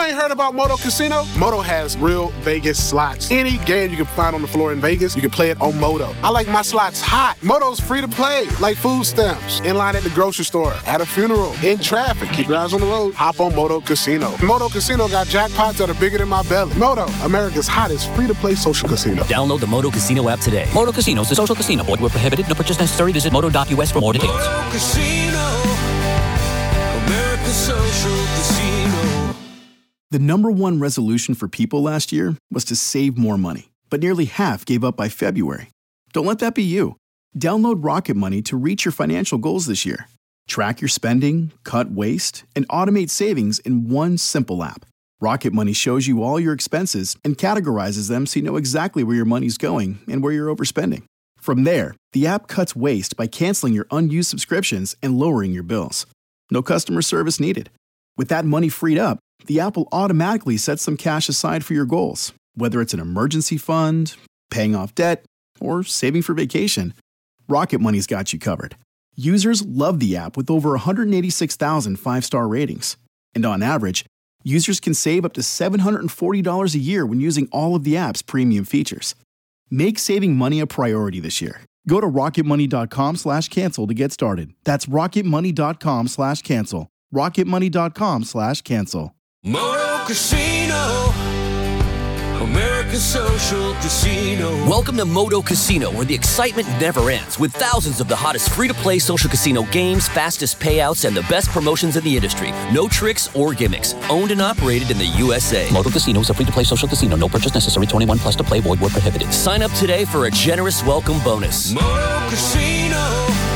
ain't heard about Moto Casino? Moto has real Vegas slots. Any game you can find on the floor in Vegas, you can play it on Moto. I like my slots hot. Moto's free to play, like food stamps, in line at the grocery store, at a funeral, in traffic. Keep your eyes on the road. Hop on Moto Casino. Moto Casino got jackpots that are bigger than my belly. Moto, America's hottest free-to-play social casino. Download the Moto Casino app today. Moto Casino is a social casino. Void where prohibited. No purchase necessary. Visit moto.us for more details. Moto Casino, America's social casino. The number one resolution for people last year was to save more money, but nearly half gave up by February. Don't let that be you. Download Rocket Money to reach your financial goals this year. Track your spending, cut waste, and automate savings in one simple app. Rocket Money shows you all your expenses and categorizes them so you know exactly where your money's going and where you're overspending. From there, the app cuts waste by canceling your unused subscriptions and lowering your bills. No customer service needed. With that money freed up, the app will automatically set some cash aside for your goals, whether it's an emergency fund, paying off debt, or saving for vacation. Rocket Money's got you covered. Users love the app with over 186,000 five-star ratings. And on average, users can save up to $740 a year when using all of the app's premium features. Make saving money a priority this year. Go to rocketmoney.com/cancel to get started. That's rocketmoney.com/cancel. rocketmoney.com/cancel. Moto Casino, America's social casino. Welcome to Moto Casino, where the excitement never ends, with thousands of the hottest free-to-play social casino games, fastest payouts, and the best promotions in the industry. No tricks or gimmicks. Owned and operated in the USA. Moto Casino is a free-to-play social casino. No purchase necessary. 21 plus to play. Void where prohibited. Sign up today for a generous welcome bonus. Moto Casino,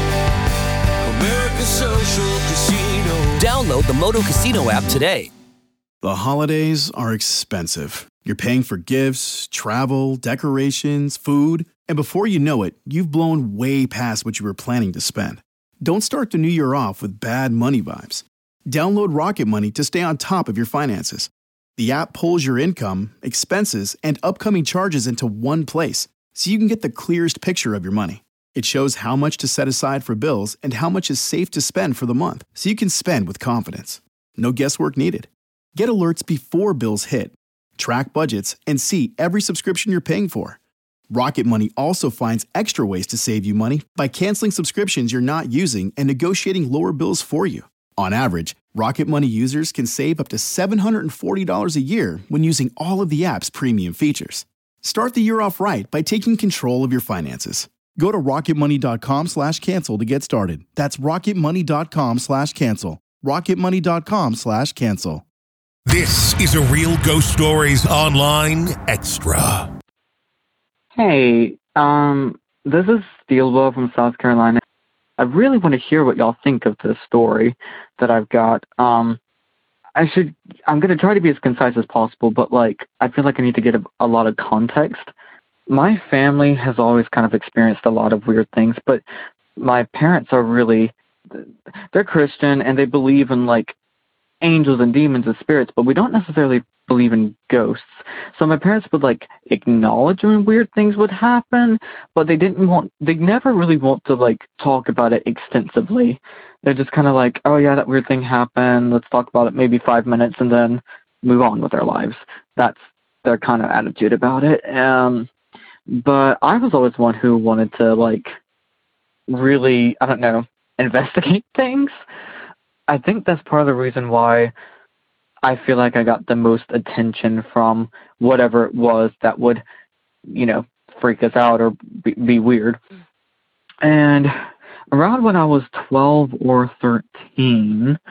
America's social casino. Download the Moto Casino app today. The holidays are expensive. You're paying for gifts, travel, decorations, food, and before you know it, you've blown way past what you were planning to spend. Don't start the new year off with bad money vibes. Download Rocket Money to stay on top of your finances. The app pulls your income, expenses, and upcoming charges into one place, so you can get the clearest picture of your money. It shows how much to set aside for bills and how much is safe to spend for the month, so you can spend with confidence. No guesswork needed. Get alerts before bills hit. Track budgets, and see every subscription you're paying for. Rocket Money also finds extra ways to save you money by canceling subscriptions you're not using and negotiating lower bills for you. On average, Rocket Money users can save up to $740 a year when using all of the app's premium features. Start the year off right by taking control of your finances. Go to rocketmoney.com/cancel to get started. That's rocketmoney.com/cancel. rocketmoney.com/cancel. This is a Real Ghost Stories Online Extra. Hey, this is Steelwell from South Carolina. I really want to hear what y'all think of this story that I've got. I'm going to try to be as concise as possible, but I feel like I need to get a lot of context. My family has always kind of experienced a lot of weird things, but my parents are they're Christian and they believe in angels and demons and spirits, but we don't necessarily believe in ghosts. So my parents would acknowledge when weird things would happen, but they never really want to talk about it extensively. They're just kind of oh yeah, that weird thing happened. Let's talk about it maybe 5 minutes and then move on with their lives. That's their kind of attitude about it. But I was always one who wanted to really, I don't know, investigate things. I think that's part of the reason why I feel like I got the most attention from whatever it was that would, freak us out or be weird. And around when I was 12 or 13,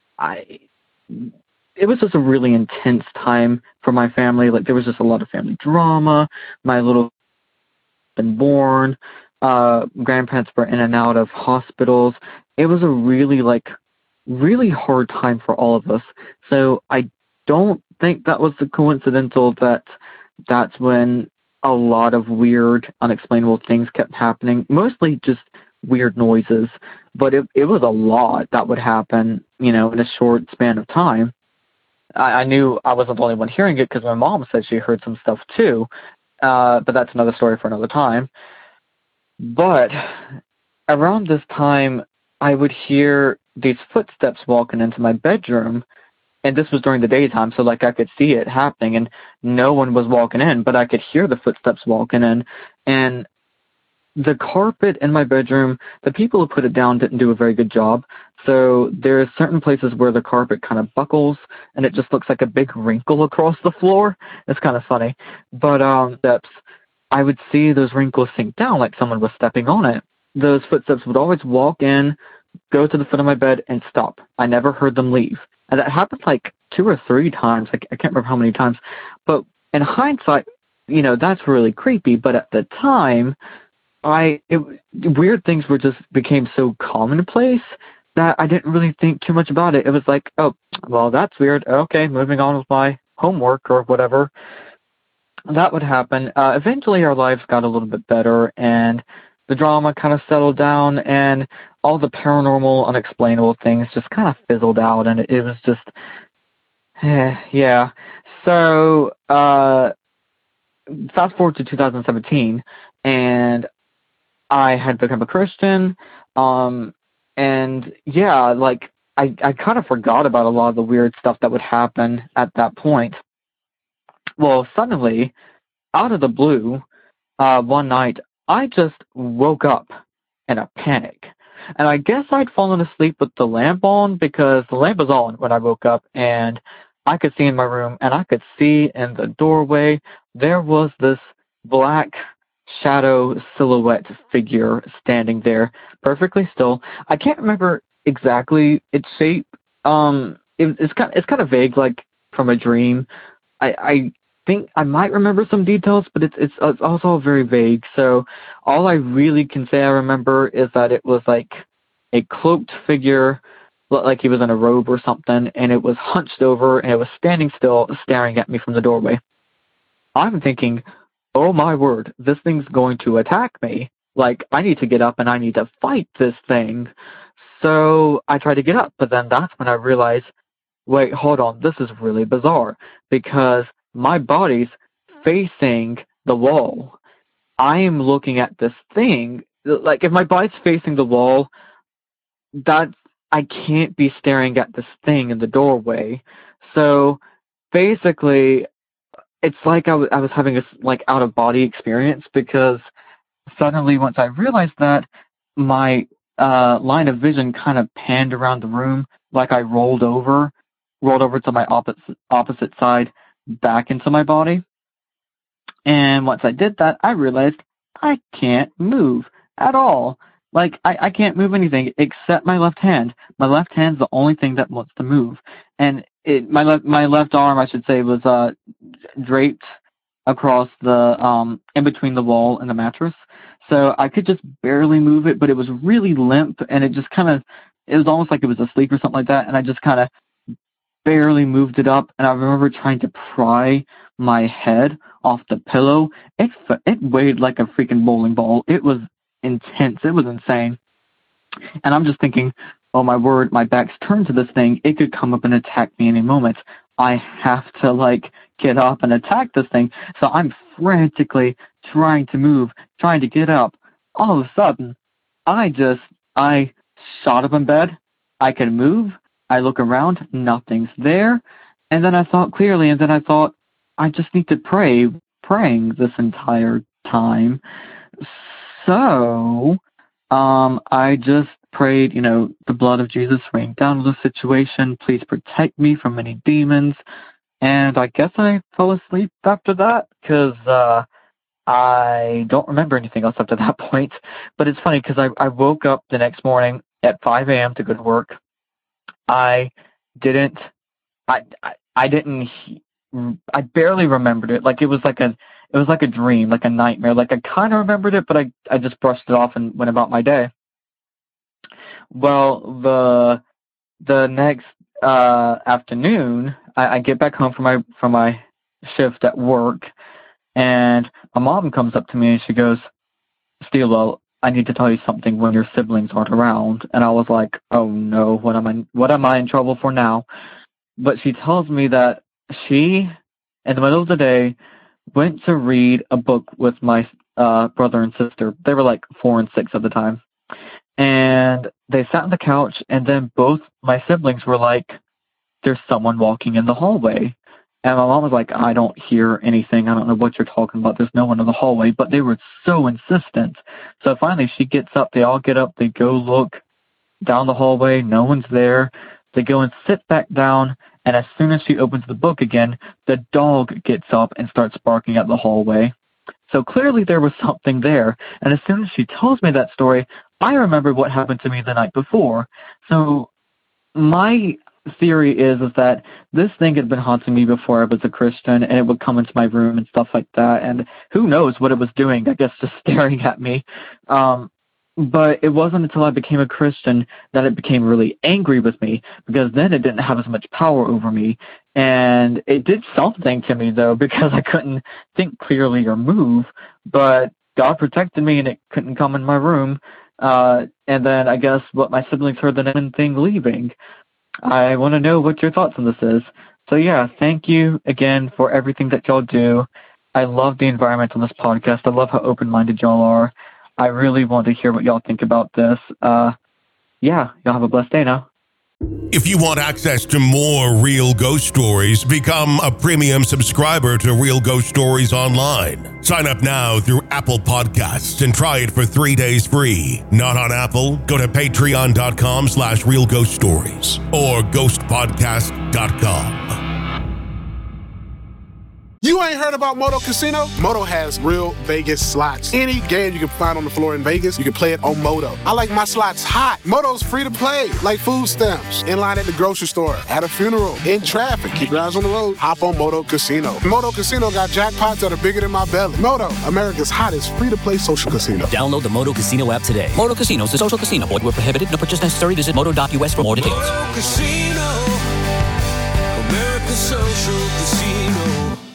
it was just a really intense time for my family. There was just a lot of family drama. My little been born. Grandparents were in and out of hospitals. It was a really really hard time for all of us. So I don't think that was coincidental that that's when a lot of weird, unexplainable things kept happening, mostly just weird noises. But it was a lot that would happen, in a short span of time. I knew I wasn't the only one hearing it because my mom said she heard some stuff too. But that's another story for another time. But around this time, I would hear these footsteps walking into my bedroom, and this was during the daytime, so like I could see it happening, and no one was walking in, but I could hear the footsteps walking in, and the carpet in my bedroom, the people who put it down didn't do a very good job. So there's certain places where the carpet kind of buckles and it just looks like a big wrinkle across the floor. It's kind of funny. But steps, I would see those wrinkles sink down like someone was stepping on it. Those footsteps would always walk in, go to the foot of my bed, and stop. I never heard them leave. And that happened like 2 or 3 times. I can't remember how many times. But in hindsight, that's really creepy. But at the time, weird things became so commonplace that I didn't really think too much about it. It was like, oh, well, that's weird. Okay, moving on with my homework or whatever. That would happen. Eventually, our lives got a little bit better, and the drama kind of settled down, and all the paranormal, unexplainable things just kind of fizzled out, and it was just, yeah. So, fast forward to 2017, and I had become a Christian, and yeah, like I kind of forgot about a lot of the weird stuff that would happen at that point. Well, suddenly, out of the blue, one night, I just woke up in a panic. And I guess I'd fallen asleep with the lamp on, because the lamp was on when I woke up, and I could see in my room, and I could see in the doorway there was this black shadow silhouette figure standing there, perfectly still. I can't remember exactly its shape. It's kind of vague, like from a dream. I think I might remember some details, but it's also very vague. So all I really can say I remember is that it was like a cloaked figure, like he was in a robe or something, and it was hunched over, and it was standing still, staring at me from the doorway. I'm thinking, oh my word, this thing's going to attack me. Like, I need to get up and I need to fight this thing. So I tried to get up, but then that's when I realized, wait, hold on, this is really bizarre, because my body's facing the wall. I am looking at this thing. Like, if my body's facing the wall, I can't be staring at this thing in the doorway. So basically, it's like I was having a out-of-body experience, because suddenly once I realized that, my line of vision kind of panned around the room, like I rolled over to my opposite side back into my body. And once I did that, I realized I can't move at all. Like, I can't move anything except my left hand. My left hand's the only thing that wants to move. And my left arm, I should say, was draped across the in between the wall and the mattress. So I could just barely move it, but it was really limp, and it was almost like it was asleep or something like that, and I just kind of barely moved it up. And I remember trying to pry my head off the pillow. It weighed like a freaking bowling ball. It was intense. It was insane. And I'm just thinking, oh my word, my back's turned to this thing. It could come up and attack me any moment. I have to get up and attack this thing. So I'm frantically trying to move, trying to get up. All of a sudden, I shot up in bed. I can move. I look around. Nothing's there. And then I thought clearly, and then I thought, I just need to praying this entire time. So, I just prayed, the blood of Jesus rain down on the situation. Please protect me from any demons. And I guess I fell asleep after that, because I don't remember anything else up to that point. But it's funny, because I woke up the next morning at 5 a.m. to go to work. I barely remembered it. Like, it was like a dream, like a nightmare. Like, I kind of remembered it, but I just brushed it off and went about my day. Well, the next afternoon, I get back home from my shift at work, and my mom comes up to me and she goes, "Steelwell, I need to tell you something when your siblings aren't around." And I was like, oh no, what am I in trouble for now? But she tells me that she, in the middle of the day, went to read a book with my brother and sister. They were like 4 and 6 at the time. And they sat on the couch, and then both my siblings were like, there's someone walking in the hallway. And my mom was like, I don't hear anything. I don't know what you're talking about. There's no one in the hallway. But they were so insistent. So finally she gets up. They all get up. They go look down the hallway. No one's there. They go and sit back down. And as soon as she opens the book again, the dog gets up and starts barking at the hallway. So clearly there was something there. And as soon as she tells me that story, I remember what happened to me the night before. So my theory is that this thing had been haunting me before I was a Christian, and it would come into my room and stuff like that. And who knows what it was doing, I guess just staring at me. But it wasn't until I became a Christian that it became really angry with me, because then it didn't have as much power over me. And it did something to me, though, because I couldn't think clearly or move. But God protected me, and it couldn't come in my room. And then I guess what my siblings heard the name thing leaving. I want to know what your thoughts on this is. So yeah, thank you again for everything that y'all do. I love the environment on this podcast. I love how open-minded y'all are. I really want to hear what y'all think about this. Yeah, y'all have a blessed day now. If you want access to more Real Ghost Stories, become a premium subscriber to Real Ghost Stories Online. Sign up now through Apple Podcasts and try it for 3 days free. Not on Apple? Go to patreon.com/Real Ghost Stories or ghostpodcast.com. You ain't heard about Moto Casino? Moto has real Vegas slots. Any game you can find on the floor in Vegas, you can play it on Moto. I like my slots hot. Moto's free to play, like food stamps. In line at the grocery store, at a funeral, in traffic. Keep your eyes on the road. Hop on Moto Casino. Moto Casino got jackpots that are bigger than my belly. Moto, America's hottest free-to-play social casino. Download the Moto Casino app today. Moto Casino is a social casino. Void where prohibited. No purchase necessary. Visit moto.us for more details. Moto Casino, America's social casino.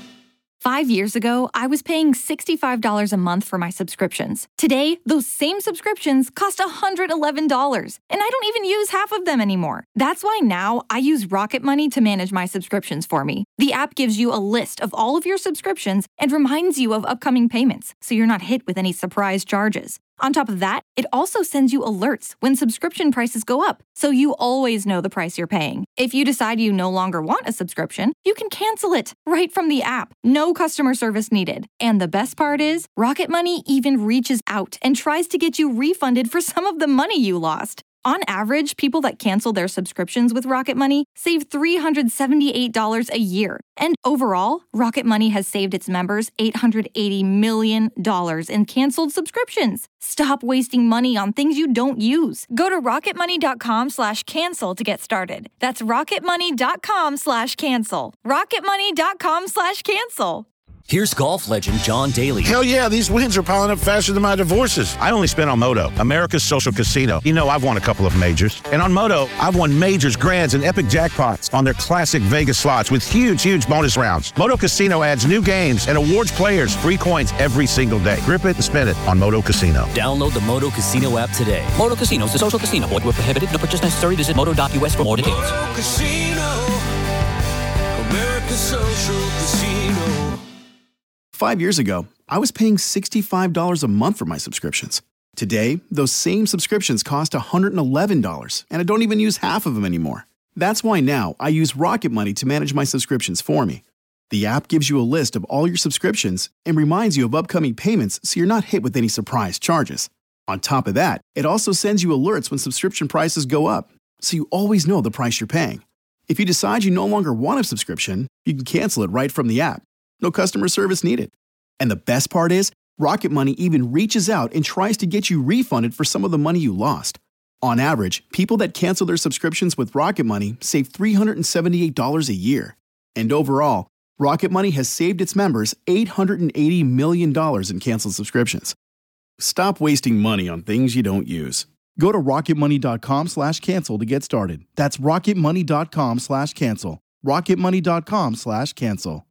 5 years ago, I was paying $65 a month for my subscriptions. Today, those same subscriptions cost $111, and I don't even use half of them anymore. That's why now I use Rocket Money to manage my subscriptions for me. The app gives you a list of all of your subscriptions and reminds you of upcoming payments, so you're not hit with any surprise charges. On top of that, it also sends you alerts when subscription prices go up, so you always know the price you're paying. If you decide you no longer want a subscription, you can cancel it right from the app. No customer service needed. And the best part is, Rocket Money even reaches out and tries to get you refunded for some of the money you lost. On average, people that cancel their subscriptions with Rocket Money save $378 a year. And overall, Rocket Money has saved its members $880 million in canceled subscriptions. Stop wasting money on things you don't use. Go to rocketmoney.com/cancel to get started. That's rocketmoney.com/cancel. rocketmoney.com/cancel. Here's golf legend John Daly. Hell yeah, these wins are piling up faster than my divorces. I only spent on Moto, America's social casino. You know, I've won a couple of majors. And on Moto, I've won majors, grands, and epic jackpots on their classic Vegas slots with huge bonus rounds. Moto Casino adds new games and awards players free coins every single day. Grip it and spin it on Moto Casino. Download the Moto Casino app today. Moto Casino is a social casino. Void where prohibited. No purchase necessary. Visit moto.us for more details. Moto Casino, America's social casino. 5 years ago, I was paying $65 a month for my subscriptions. Today, those same subscriptions cost $111, and I don't even use half of them anymore. That's why now I use Rocket Money to manage my subscriptions for me. The app gives you a list of all your subscriptions and reminds you of upcoming payments so you're not hit with any surprise charges. On top of that, it also sends you alerts when subscription prices go up, so you always know the price you're paying. If you decide you no longer want a subscription, you can cancel it right from the app. No customer service needed. And the best part is, Rocket Money even reaches out and tries to get you refunded for some of the money you lost. On average, people that cancel their subscriptions with Rocket Money save $378 a year. And overall, Rocket Money has saved its members $880 million in canceled subscriptions. Stop wasting money on things you don't use. Go to rocketmoney.com/cancel to get started. That's rocketmoney.com/cancel. rocketmoney.com/cancel.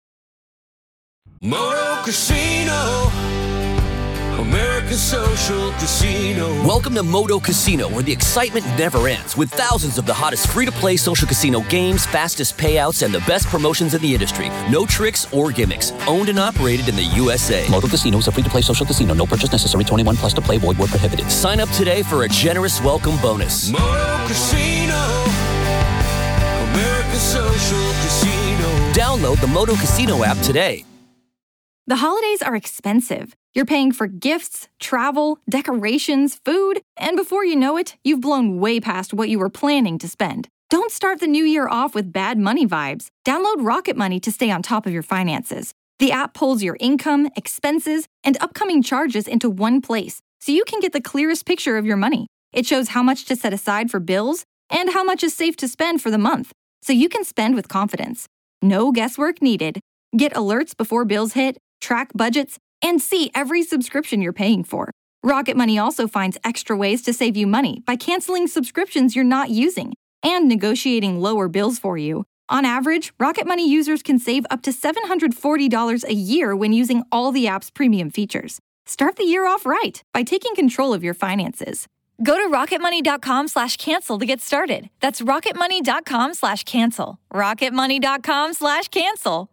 Moto Casino, America's social casino. Welcome to Moto Casino, where the excitement never ends, with thousands of the hottest free-to-play social casino games, fastest payouts, and the best promotions in the industry. No tricks or gimmicks. Owned and operated in the USA. Moto Casino is a free-to-play social casino. No purchase necessary. 21 plus to play. Void where prohibited. Sign up today for a generous welcome bonus. Moto Casino, America's Social Casino. Download the Moto Casino app today. The holidays are expensive. You're paying for gifts, travel, decorations, food, and before you know it, you've blown way past what you were planning to spend. Don't start the new year off with bad money vibes. Download Rocket Money to stay on top of your finances. The app pulls your income, expenses, and upcoming charges into one place, so you can get the clearest picture of your money. It shows how much to set aside for bills and how much is safe to spend for the month, so you can spend with confidence. No guesswork needed. Get alerts before bills hit, track budgets, and see every subscription you're paying for. Rocket Money also finds extra ways to save you money by canceling subscriptions you're not using and negotiating lower bills for you. On average, Rocket Money users can save up to $740 a year when using all the app's premium features. Start the year off right by taking control of your finances. Go to rocketmoney.com/cancel to get started. That's rocketmoney.com/cancel. rocketmoney.com/cancel.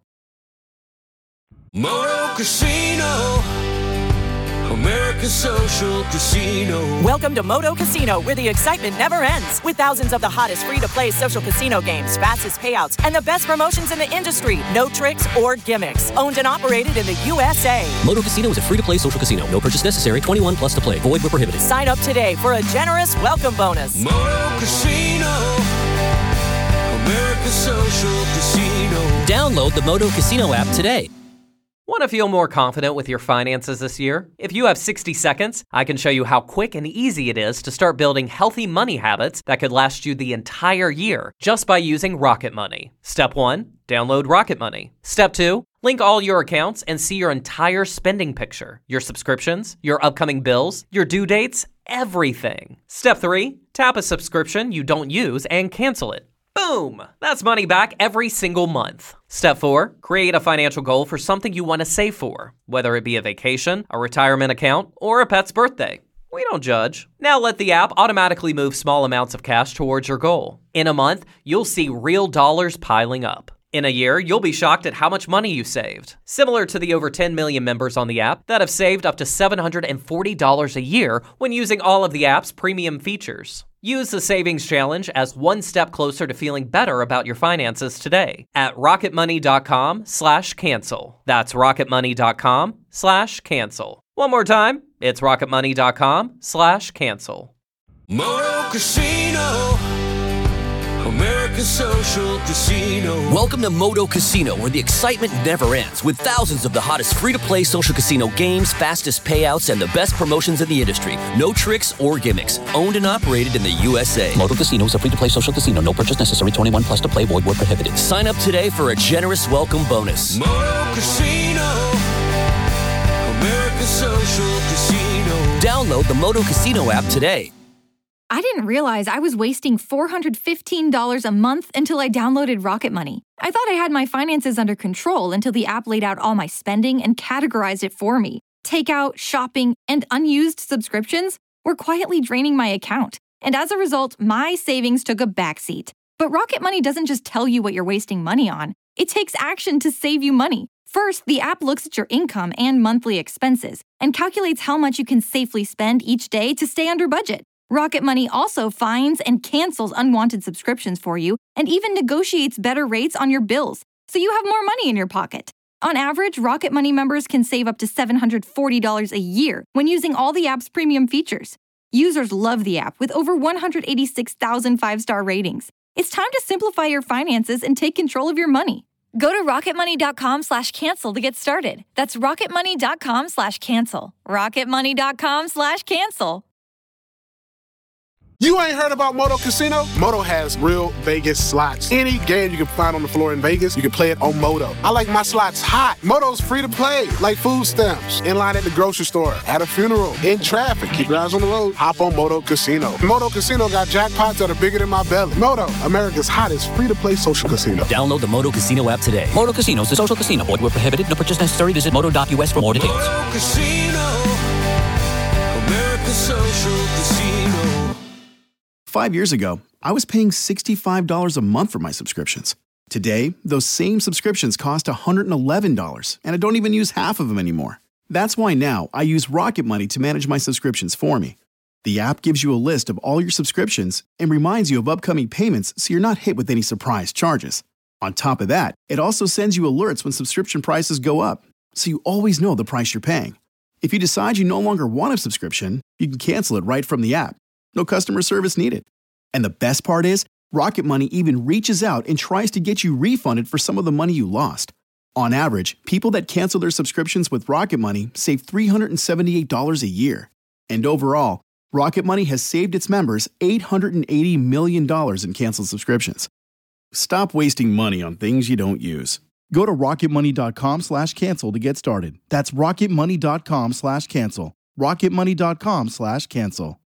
Moto Casino. America's Social Casino. Welcome to Moto Casino, where the excitement never ends. With thousands of the hottest free-to-play social casino games, fastest payouts, and the best promotions in the industry. No tricks or gimmicks. Owned and operated in the USA. Moto Casino is a free-to-play social casino. No purchase necessary. 21 plus to play. Void where prohibited. Sign up today for a generous welcome bonus. Moto Casino. America's Social Casino. Download the Moto Casino app today. Want to feel more confident with your finances this year? If you have 60 seconds, I can show you how quick and easy it is to start building healthy money habits that could last you the entire year just by using Rocket Money. Step 1, download Rocket Money. Step 2, link all your accounts and see your entire spending picture, your subscriptions, your upcoming bills, your due dates, everything. Step 3, tap a subscription you don't use and cancel it. Boom! That's money back every single month. Step 4, create a financial goal for something you want to save for, whether it be a vacation, a retirement account, or a pet's birthday. We don't judge. Now let the app automatically move small amounts of cash towards your goal. In a month, you'll see real dollars piling up. In a year, you'll be shocked at how much money you saved. Similar to the over 10 million members on the app that have saved up to $740 a year when using all of the app's premium features. Use the Savings Challenge as one step closer to feeling better about your finances today at rocketmoney.com/cancel. That's rocketmoney.com/cancel. One more time, it's rocketmoney.com/cancel. Moto Casino. America's Social Casino. Welcome to Moto Casino, where the excitement never ends with thousands of the hottest free-to-play social casino games, fastest payouts, and the best promotions in the industry. No tricks or gimmicks. Owned and operated in the USA. Moto Casino is a free-to-play social casino. No purchase necessary. 21 plus to play. Void where prohibited. Sign up today for a generous welcome bonus. Moto Casino. America's Social Casino. Download the Moto Casino app today. I didn't realize I was wasting $415 a month until I downloaded Rocket Money. I thought I had my finances under control until the app laid out all my spending and categorized it for me. Takeout, shopping, and unused subscriptions were quietly draining my account. And as a result, my savings took a backseat. But Rocket Money doesn't just tell you what you're wasting money on. It takes action to save you money. First, the app looks at your income and monthly expenses and calculates how much you can safely spend each day to stay under budget. Rocket Money also finds and cancels unwanted subscriptions for you and even negotiates better rates on your bills, so you have more money in your pocket. On average, Rocket Money members can save up to $740 a year when using all the app's premium features. Users love the app with over 186,000 five-star ratings. It's time to simplify your finances and take control of your money. Go to rocketmoney.com/cancel to get started. That's rocketmoney.com/cancel. rocketmoney.com/cancel. You ain't heard about Moto Casino? Moto has real Vegas slots. Any game you can find on the floor in Vegas, you can play it on Moto. I like my slots hot. Moto's free to play, like food stamps. In line at the grocery store, at a funeral, in traffic. Keep your eyes on the road. Hop on Moto Casino. Moto Casino got jackpots that are bigger than my belly. Moto, America's hottest free-to-play social casino. Download the Moto Casino app today. Moto Casino is a social casino. Void where prohibited. No purchase necessary. Visit moto.us for more details. Moto Casino. America's Social Casino. 5 years ago, I was paying $65 a month for my subscriptions. Today, those same subscriptions cost $111, and I don't even use half of them anymore. That's why now I use Rocket Money to manage my subscriptions for me. The app gives you a list of all your subscriptions and reminds you of upcoming payments so you're not hit with any surprise charges. On top of that, it also sends you alerts when subscription prices go up, so you always know the price you're paying. If you decide you no longer want a subscription, you can cancel it right from the app. No customer service needed. And the best part is, Rocket Money even reaches out and tries to get you refunded for some of the money you lost. On average, people that cancel their subscriptions with Rocket Money save $378 a year. And overall, Rocket Money has saved its members $880 million in canceled subscriptions. Stop wasting money on things you don't use. Go to rocketmoney.com/cancel to get started. That's rocketmoney.com/cancel. rocketmoney.com/cancel.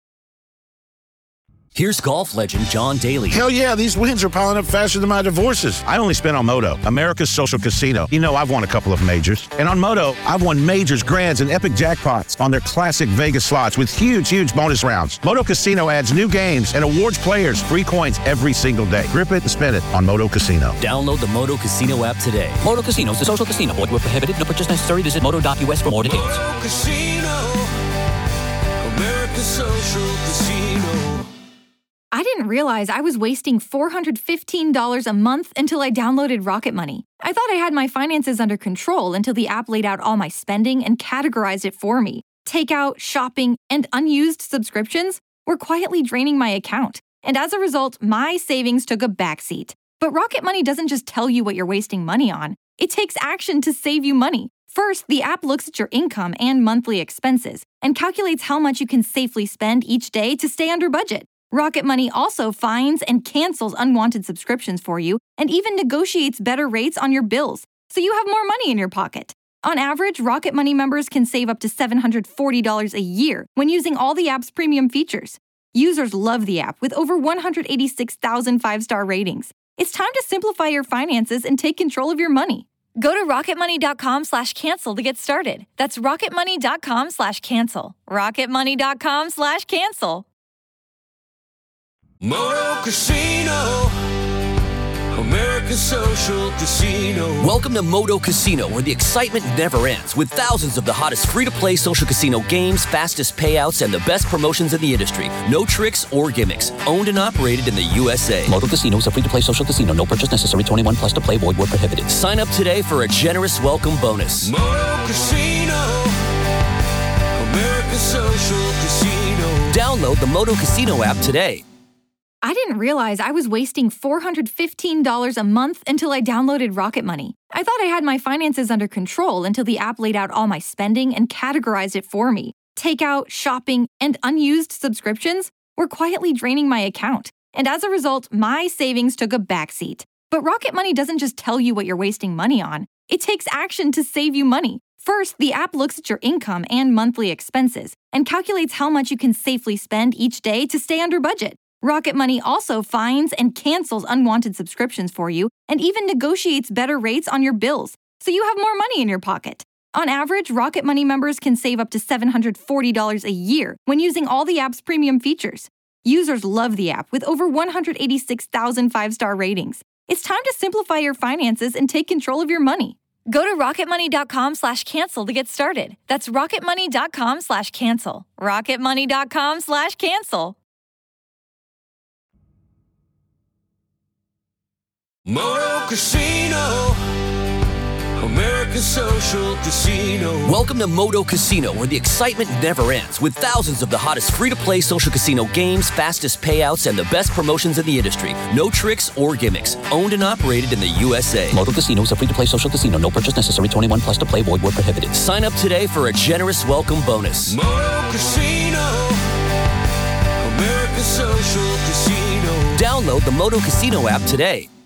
Here's golf legend John Daly. Hell yeah, these wins are piling up faster than my divorces. I only spent on Moto, America's social casino. You know, I've won a couple of majors. And on Moto, I've won majors, grands, and epic jackpots on their classic Vegas slots with huge bonus rounds. Moto Casino adds new games and awards players free coins every single day. Grip it and spin it on Moto Casino. Download the Moto Casino app today. Moto Casino is a social casino. Void where prohibited. No purchase necessary. Visit moto.us for more details. Moto Casino, America's social casino. I didn't realize I was wasting $415 a month until I downloaded Rocket Money. I thought I had my finances under control until the app laid out all my spending and categorized it for me. Takeout, shopping, and unused subscriptions were quietly draining my account. And as a result, my savings took a backseat. But Rocket Money doesn't just tell you what you're wasting money on. It takes action to save you money. First, the app looks at your income and monthly expenses and calculates how much you can safely spend each day to stay under budget. Rocket Money also finds and cancels unwanted subscriptions for you and even negotiates better rates on your bills, so you have more money in your pocket. On average, Rocket Money members can save up to $740 a year when using all the app's premium features. Users love the app with over 186,000 five-star ratings. It's time to simplify your finances and take control of your money. Go to rocketmoney.com/cancel to get started. That's rocketmoney.com/cancel. rocketmoney.com/cancel. Moto Casino, America's social casino. Welcome to Moto Casino, where the excitement never ends, with thousands of the hottest free-to-play social casino games, fastest payouts, and the best promotions in the industry. No tricks or gimmicks. Owned and operated in the USA. Moto Casino is a free-to-play social casino. No purchase necessary. 21 plus to play. Void where prohibited. Sign up today for a generous welcome bonus. Moto Casino, America's social casino. Download the Moto Casino app today. I didn't realize I was wasting $415 a month until I downloaded Rocket Money. I thought I had my finances under control until the app laid out all my spending and categorized it for me. Takeout, shopping, and unused subscriptions were quietly draining my account. And as a result, my savings took a backseat. But Rocket Money doesn't just tell you what you're wasting money on. It takes action to save you money. First, the app looks at your income and monthly expenses and calculates how much you can safely spend each day to stay under budget. Rocket Money also finds and cancels unwanted subscriptions for you and even negotiates better rates on your bills, so you have more money in your pocket. On average, Rocket Money members can save up to $740 a year when using all the app's premium features. Users love the app with over 186,000 five-star ratings. It's time to simplify your finances and take control of your money. Go to rocketmoney.com/cancel to get started. That's rocketmoney.com/cancel. rocketmoney.com/cancel. Moto Casino, America's social casino. Welcome to Moto Casino, where the excitement never ends, with thousands of the hottest free-to-play social casino games, fastest payouts, and the best promotions in the industry. No tricks or gimmicks. Owned and operated in the USA. Moto Casino is a free-to-play social casino. No purchase necessary. 21 plus to play. Void where prohibited. Sign up today for a generous welcome bonus. Moto Casino, America's social casino. Download the Moto Casino app today.